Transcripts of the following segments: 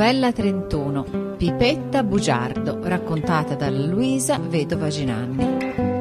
Novella 31. Pipetta bugiardo, raccontata dalla Luisa, vedova Ginanni.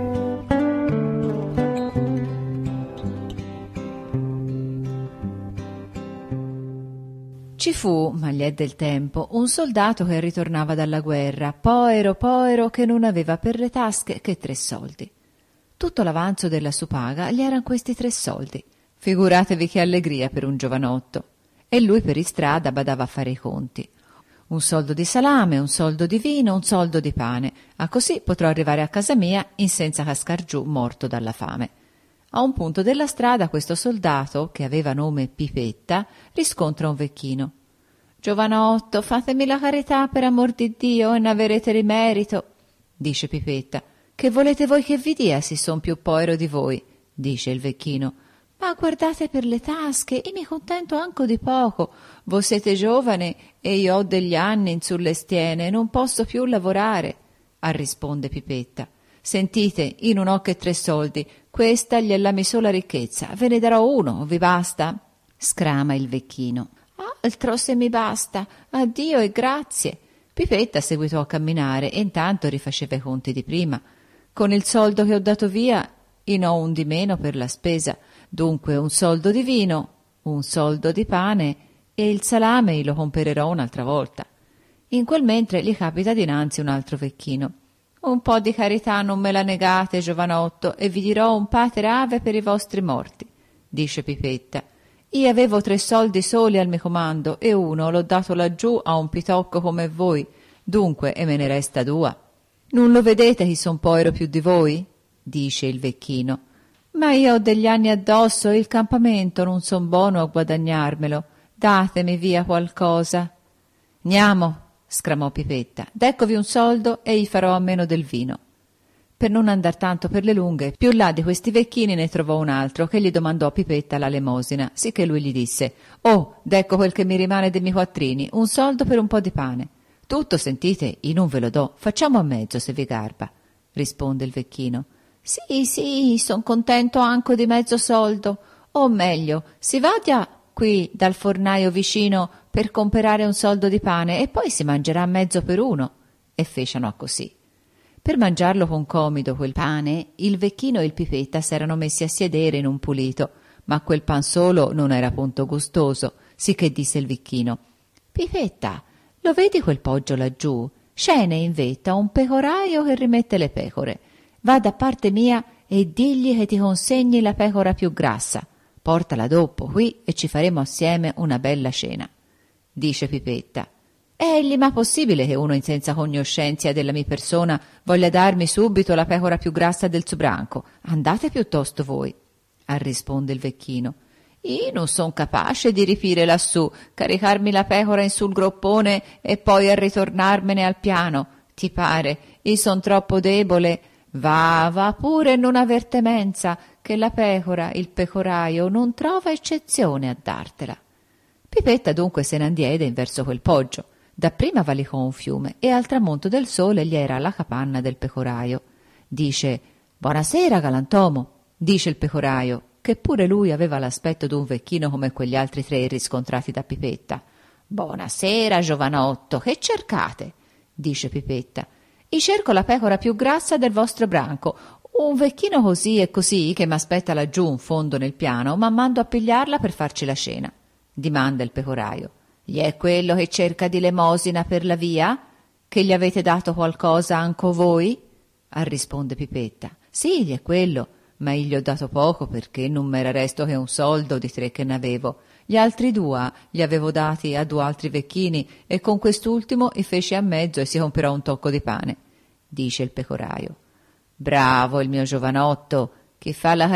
Ci fu, ma gli è del tempo, un soldato che ritornava dalla guerra, povero che non aveva per le tasche che 3 soldi. Tutto l'avanzo della sua paga gli eran questi 3 soldi. Figuratevi che allegria per un giovanotto. E lui per istrada badava a fare i conti. 1 soldo di salame, 1 soldo di vino, 1 soldo di pane, a così potrò arrivare a casa mia in senza cascar giù morto dalla fame. A un punto della strada questo soldato, che aveva nome Pipetta, riscontra un vecchino. «Giovanotto, fatemi la carità per amor di Dio e ne avrete rimerito», dice Pipetta. «Che volete voi che vi dia, si son più povero di voi», dice il vecchino. «Ma guardate per le tasche, e mi contento anco di poco. Voi siete giovane e io ho degli anni in sulle stiene, non posso più lavorare», risponde Pipetta. «Sentite, io non ho che 3 soldi, questa gliela mi sola ricchezza, ve ne darò 1, vi basta?» scrama il vecchino. «Altro se mi basta, addio e grazie». Pipetta seguitò a camminare e intanto rifaceva i conti di prima. «Con il soldo che ho dato via, in ho 1 di meno per la spesa. Dunque 1 soldo di vino, 1 soldo di pane e il salame lo compererò un'altra volta». In quel mentre gli capita dinanzi un altro vecchino. «Un po' di carità non me la negate, giovanotto, e vi dirò un pater ave per i vostri morti», dice Pipetta. «Io avevo 3 soldi soli al mio comando e 1 l'ho dato laggiù a un pitocco come voi, dunque e me ne resta 2. Non lo vedete che son povero più di voi?» dice il vecchino. «Ma io ho degli anni addosso e il campamento non son buono a guadagnarmelo. Datemi via qualcosa». «Niamo», sclamò Pipetta, «d'eccovi 1 soldo e gli farò a meno del vino». Per non andar tanto per le lunghe, più là di questi vecchini ne trovò un altro che gli domandò a Pipetta la lemosina, sicché lui gli disse: «Oh, d'ecco quel che mi rimane dei miei quattrini, 1 soldo per un po' di pane». «Tutto, sentite, io non ve lo do, facciamo a mezzo se vi garba», risponde il vecchino. Sì, son contento anco di mezzo soldo, o meglio, si vada qui dal fornaio vicino per comperare 1 soldo di pane e poi si mangerà mezzo per 1. E fecero così. Per mangiarlo con comido quel pane, il vecchino e il Pipetta s'erano messi a sedere in un pulito, ma quel pan solo non era punto gustoso, sicché disse il vecchino: «Pipetta, lo vedi quel poggio laggiù? Scene in vetta un pecoraio che rimette le pecore. Va da parte mia e digli che ti consegni la pecora più grassa. Portala dopo qui e ci faremo assieme una bella cena», dice Pipetta. «Egli, ma possibile che uno in senza cognoscenza della mia persona voglia darmi subito la pecora più grassa del suo branco? Andate piuttosto voi», risponde il vecchino. «Io non son capace di ripire lassù, caricarmi la pecora in sul groppone e poi a ritornarmene al piano. Ti pare? Io son troppo debole. Va pure non aver temenza, che la pecora, il pecoraio, non trova eccezione a dartela». Pipetta dunque se ne andiede in verso quel poggio. Dapprima valicò un fiume e al tramonto del sole gli era la capanna del pecoraio. Dice: «Buonasera, galantomo», dice il pecoraio, che pure lui aveva l'aspetto d'un vecchino come quegli altri 3 riscontrati da Pipetta. «Buonasera, giovanotto, che cercate?» dice Pipetta. «I cerco la pecora più grassa del vostro branco. Un vecchino così e così che m'aspetta laggiù in fondo nel piano, ma mando a pigliarla per farci la cena», dimanda il pecoraio. «Gli è quello che cerca di lemosina per la via? Che gli avete dato qualcosa anco voi?» risponde Pipetta. «Sì, gli è quello, ma io gli ho dato poco perché non m'era resto che 1 soldo di 3 che ne avevo. Gli altri 2 li avevo dati a 2 altri vecchini e con quest'ultimo i feci a mezzo e si comperò un tocco di pane», dice il pecoraio. «Bravo il mio giovanotto, chi fa la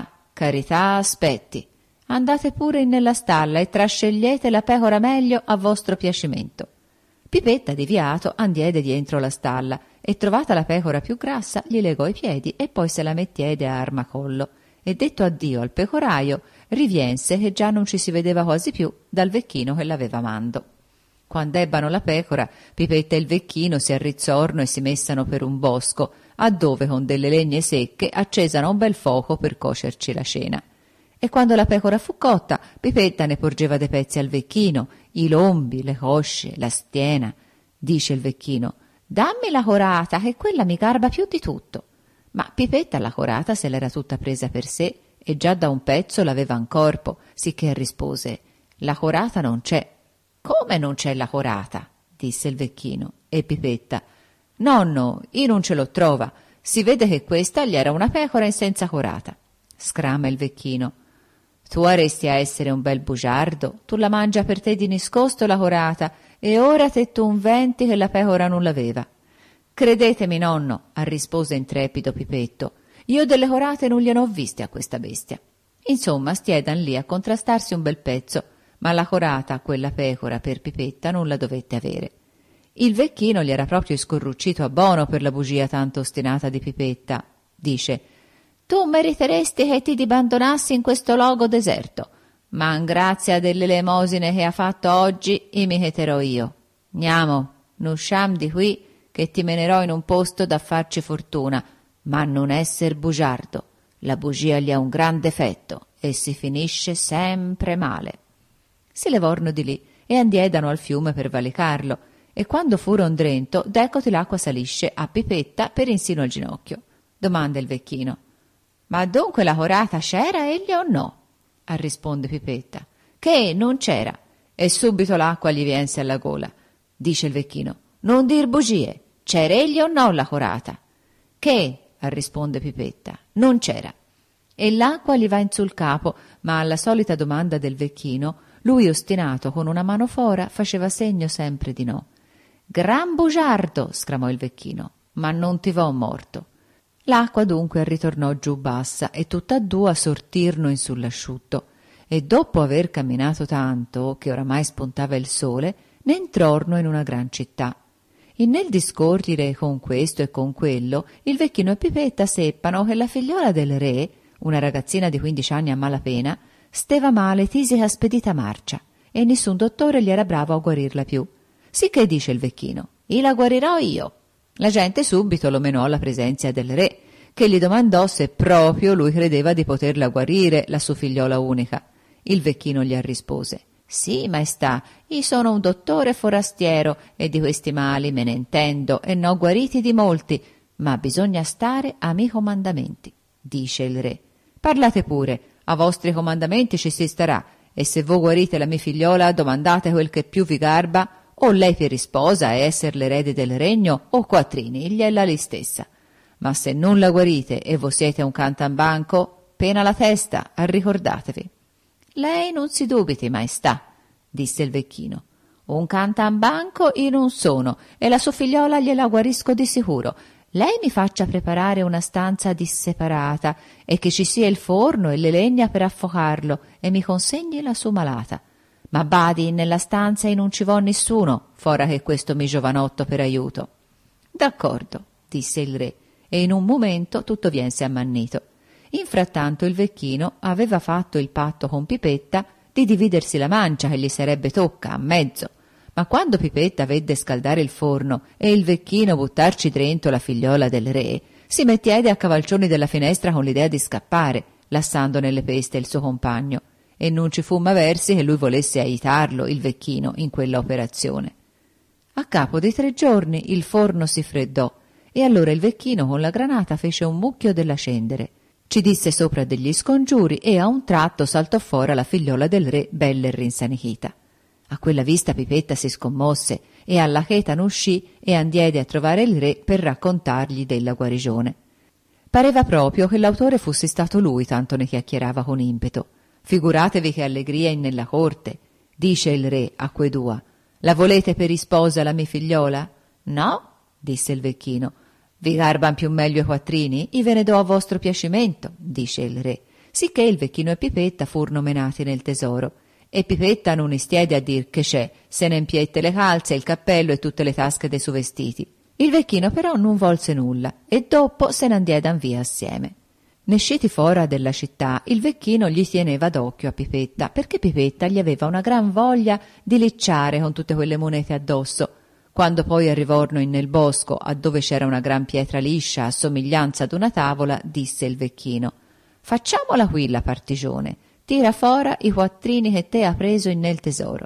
carità aspetti. Andate pure nella stalla e trascegliete la pecora meglio a vostro piacimento». Pipetta, deviato, andiede dientro la stalla e trovata la pecora più grassa gli legò i piedi e poi se la mettiede a armacollo e detto addio al pecoraio riviense che già non ci si vedeva quasi più dal vecchino che l'aveva mando. Quando ebbano la pecora, Pipetta e il vecchino si arrizzorno e si messano per un bosco, a dove con delle legne secche accesano un bel fuoco per cocerci la cena. E quando la pecora fu cotta, Pipetta ne porgeva dei pezzi al vecchino i lombi, le cosce, la schiena. Dice il vecchino: dammi la corata, che quella mi garba più di tutto. Ma Pipetta la corata se l'era tutta presa per sé e già da un pezzo l'aveva in corpo, sicché rispose: la corata non c'è. Come non c'è la corata? Disse il vecchino. E Pipetta: nonno, io non ce l'ho trova, si vede che questa gli era una pecora in senza corata. Scrama il vecchino: tu aresti a essere un bel bugiardo, tu la mangia per te di nascosto la corata, e ora te tu inventi che la pecora non l'aveva. Credetemi, nonno, rispose intrepido Pipetto, io delle corate non gliene ho viste a questa bestia. Insomma, stiedan lì a contrastarsi un bel pezzo, ma la corata, quella pecora, per Pipetta non la dovette avere. Il vecchino gli era proprio scorruccito a bono per la bugia tanto ostinata di Pipetta. Dice: tu meriteresti che ti abbandonassi in questo luogo deserto, ma in grazia delle elemosine che ha fatto oggi, mi cheterò io. Andiamo, n'usciam di qui, che ti menerò in un posto da farci fortuna, ma non esser bugiardo. La bugia gli ha un gran difetto e si finisce sempre male. Si levorno di lì e andiedano al fiume per valicarlo, e quando furon drento, d'eccoti l'acqua salisce a Pipetta per insino al ginocchio. Domanda il vecchino: ma dunque la corata c'era egli o no? Risponde Pipetta: che non c'era. E subito l'acqua gli viense alla gola. Dice il vecchino: non dir bugie, c'era egli o no la corata? Che? Risponde Pipetta: non c'era. E l'acqua gli va in sul capo, ma alla solita domanda del vecchino, lui ostinato con una mano fora faceva segno sempre di no. Gran bugiardo, sclamò il vecchino, ma non ti vo morto. L'acqua dunque ritornò giù bassa e tutt'e due sortirno in sull'asciutto, e dopo aver camminato tanto, che oramai spuntava il sole, ne entrorno in una gran città. E nel discorrere con questo e con quello, il vecchino e Pipetta seppano che la figliola del re, una ragazzina di 15 anni a malapena, steva male tisica spedita marcia, e nessun dottore gli era bravo a guarirla più. Sicché dice il vecchino: «I la guarirò io». La gente subito lo menò alla presenza del re, che gli domandò se proprio lui credeva di poterla guarire, la sua figliola unica. Il vecchino gli rispose: «Sì, maestà, io sono un dottore forastiero e di questi mali me ne intendo e n'ho guariti di molti, ma bisogna stare a miei comandamenti». Dice il re: «Parlate pure, a vostri comandamenti ci si starà, e se voi guarite la mia figliola domandate quel che più vi garba, o lei per risposa e esser l'erede del regno, o quattrini, gliela lì stessa. Ma se non la guarite e voi siete un cantambanco, pena la testa, ricordatevi». «Lei non si dubiti, maestà», disse il vecchino. «Un cantambanco io non sono, e la sua figliola gliela guarisco di sicuro. Lei mi faccia preparare una stanza disseparata, e che ci sia il forno e le legna per affocarlo, e mi consegni la sua malata. Ma badi, nella stanza e non ci vo nessuno, fora che questo mi giovanotto per aiuto». «D'accordo», disse il re, e in un momento tutto viense ammannito. Infrattanto il vecchino aveva fatto il patto con Pipetta di dividersi la mancia che gli sarebbe tocca a mezzo, ma quando Pipetta vedde scaldare il forno e il vecchino buttarci drento la figliola del re, si mettiede a cavalcioni della finestra con l'idea di scappare, lassando nelle peste il suo compagno, e non ci fu versi che lui volesse aiutarlo, il vecchino, in quella operazione. A capo di 3 giorni il forno si freddò, e allora il vecchino con la granata fece un mucchio della cendere. Ci disse sopra degli scongiuri e a un tratto saltò fuori la figliola del re bella e rinsanichita. A quella vista Pipetta si scommosse e alla cheta ne uscì e andiede a trovare il re per raccontargli della guarigione. Pareva proprio che l'autore fosse stato lui, tanto ne chiacchierava con impeto. «Figuratevi che allegria in nella corte», dice il re a quei due. «La volete per isposa la mia figliola?» «No», disse il vecchino. «Vi garban più meglio i quattrini? I ve ne do a vostro piacimento», dice il re. Sicché il vecchino e Pipetta furono menati nel tesoro, e Pipetta non istiede a dir che c'è, se ne empiette le calze, il cappello e tutte le tasche dei suoi vestiti. Il vecchino però non volse nulla, e dopo se ne andiedan via assieme. Nesciti fora della città, il vecchino gli teneva d'occhio a Pipetta, perché Pipetta gli aveva una gran voglia di licciare con tutte quelle monete addosso. Quando poi arrivorno nel bosco, a dove c'era una gran pietra liscia a somiglianza d'una tavola, disse il vecchino: «Facciamola qui la partigione, tira fora i quattrini che te ha preso nel tesoro».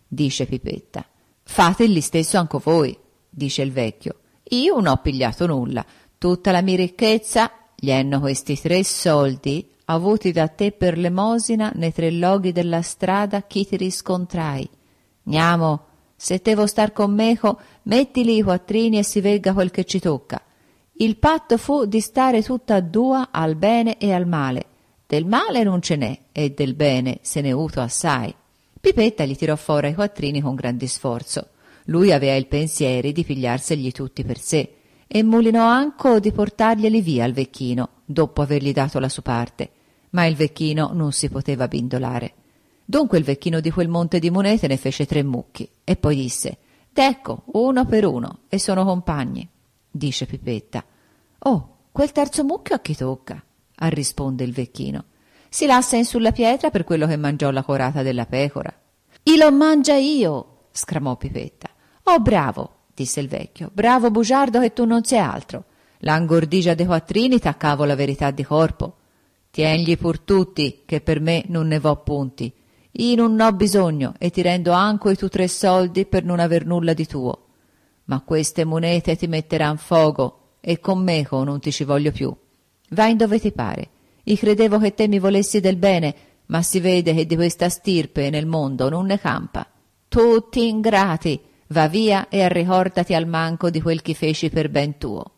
dice Pipetta. Fate stesso anche voi, dice il vecchio. Io non ho pigliato nulla, tutta la mia ricchezza gli hanno questi 3 soldi avuti da te per l'emosina nei 3 loghi della strada chi ti riscontrai. Niamo, se te vuoi star con meco, mettili i quattrini e si vegga quel che ci tocca. Il patto fu di stare tutta a 2 al bene e al male. Del male non ce n'è e del bene se ne uto assai. Pipetta gli tirò fuori i quattrini con grande sforzo. Lui aveva il pensieri di pigliarseli tutti per sé e mulinò anco di portarglieli via al vecchino, dopo avergli dato la sua parte. Ma il vecchino non si poteva bindolare. Dunque il vecchino di quel monte di monete ne fece 3 mucchi e poi disse: «D'ecco, 1 per 1 e sono compagni», dice Pipetta. «Oh, quel terzo mucchio a chi tocca?» risponde il vecchino. «Si lassa in sulla pietra per quello che mangiò la corata della pecora». «I lo mangia io!» sclamò Pipetta. «Oh, bravo!» disse il vecchio. «Bravo bugiardo che tu non sei altro. L'angordigia dei quattrini t'accavo la verità di corpo. Tiengli pur tutti, che per me non ne vo punti. Io non ho bisogno e ti rendo anco i tu 3 soldi per non aver nulla di tuo. Ma queste monete ti metteran fogo e con meco non ti ci voglio più. Vai in dove ti pare. Io credevo che te mi volessi del bene, ma si vede che di questa stirpe nel mondo non ne campa. Tutti ingrati, va via e ricordati al manco di quel che feci per ben tuo».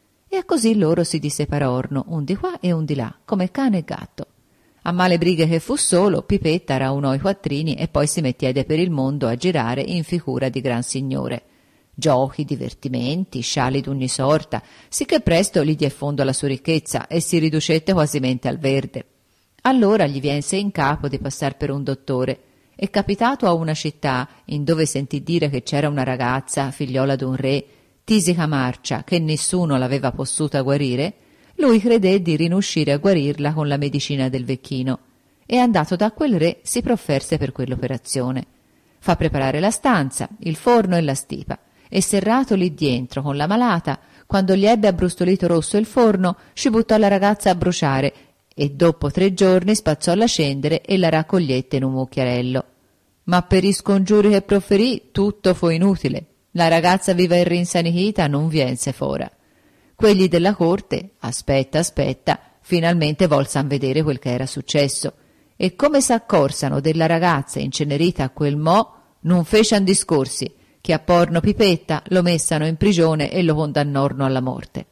E così loro si disseparono, un di qua e un di là, come cane e gatto. A male brighe che fu solo, Pipetta raunò i quattrini e poi si mettiede per il mondo a girare in figura di gran signore. Giochi, divertimenti, sciali d'ogni sorta, sicché presto gli diè fondo alla sua ricchezza e si riducette quasimente al verde. Allora gli viense in capo di passar per un dottore e, capitato a una città in dove sentì dire che c'era una ragazza, figliola d'un re, tisica marcia, che nessuno l'aveva possuta guarire, lui credé di rinuscire a guarirla con la medicina del vecchino e, andato da quel re, si profferse per quell'operazione. Fa preparare la stanza, il forno e la stipa e, serrato lì dientro con la malata, quando gli ebbe abbrustolito rosso il forno, ci buttò la ragazza a bruciare e dopo 3 giorni spazzòlla scendere e la raccogliette in un mucchiarello. Ma per i scongiuri che proferì tutto fu inutile. La ragazza viva e rinsanichita non viense fora. Quelli della corte, aspetta, finalmente volsan vedere quel che era successo e come s'accorsano della ragazza incenerita a quel mo', non fecian discorsi, che a porno Pipetta lo messano in prigione e lo condannorno alla morte.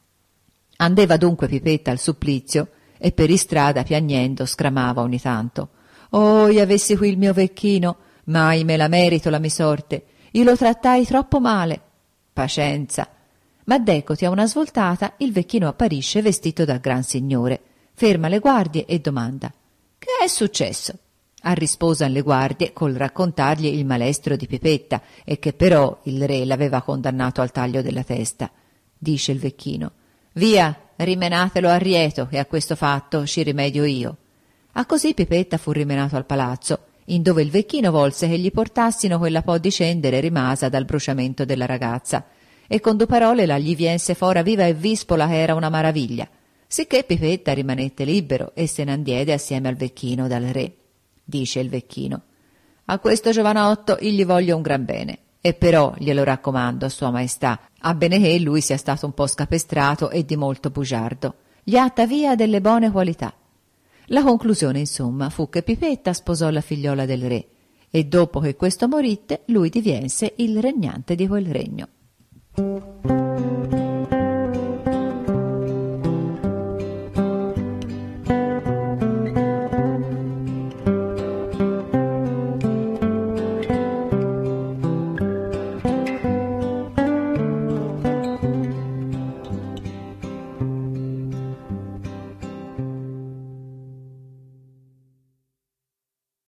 Andeva dunque Pipetta al supplizio e per istrada piagnendo scramava ogni tanto: «Oh, io avessi qui il mio vecchino, mai me la merito la mi sorte, io lo trattai troppo male». Pazienza. Ma deccoti a una svoltata il vecchino apparisce vestito da gran signore, ferma le guardie e domanda: «Che è successo?» Risposan le guardie col raccontargli il malestro di Pipetta e che però il re l'aveva condannato al taglio della testa. Dice il vecchino: «Via, rimenatelo a Rieto, che a questo fatto ci rimedio io». A così Pipetta fu rimenato al palazzo, in dove il vecchino volse che gli portassino quella po' di cendere rimasa dal bruciamento della ragazza, e con 2 parole la gli viense fora viva e vispola che era una maraviglia, sicché Pipetta rimanette libero e se n'andiede assieme al vecchino dal re. Dice il vecchino: «A questo giovanotto io gli voglio un gran bene, e però glielo raccomando a sua maestà, a bene che lui sia stato un po' scapestrato e di molto bugiardo, gli atta via delle buone qualità». La conclusione, insomma, fu che Pipetta sposò la figliola del re e dopo che questo moritte lui divense il regnante di quel regno.